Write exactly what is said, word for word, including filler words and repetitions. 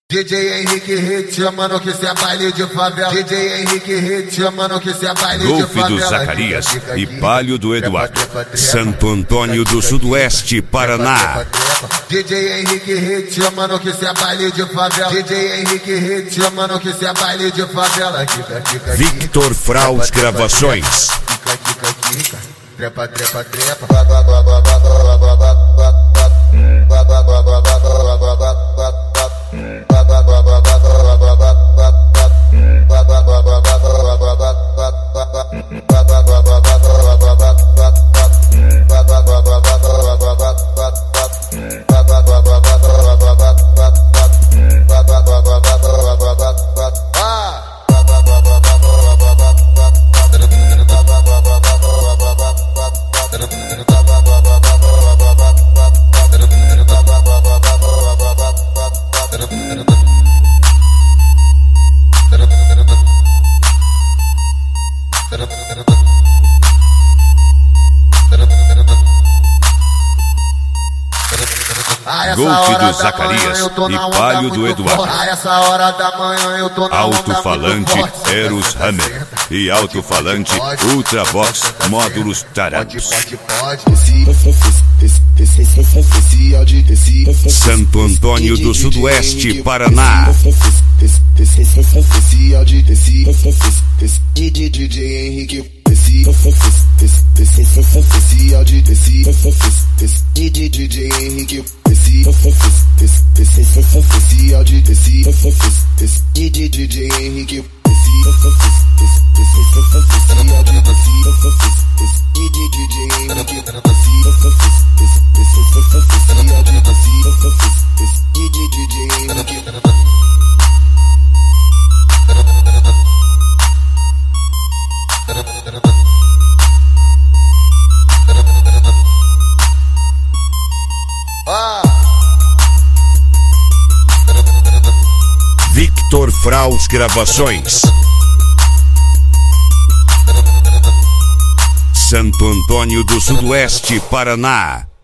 D J Henrique Hit, chamando que cê é baile de favela. D J Henrique Hit, chamando que cê é baile de Golfe favela. do Zacarias e Palio do Eduardo. Santo Antônio do Sudoeste, Paraná. D J Henrique Hit, chamando que cê é baile de favela. D J Henrique Hit, chamando que cê é baile de favela. Victor Fraus Gravações. Kika, kika, kika. Trepa, trepa, trepa. Golfe do Zacarias e Palio do Eduardo. Alto-falante Eros Hammer e alto-falante Ultravox Módulos Tarados. Santo Antônio do Sudoeste, Paraná. D J Henrique esse áudio desse D J Henrique esse esse áudio desse D J Henrique esse áudio desse D J Henrique esse áudio desse D J Henrique. Victor Fraus Gravações. Santo Antônio do Sudoeste, Paraná.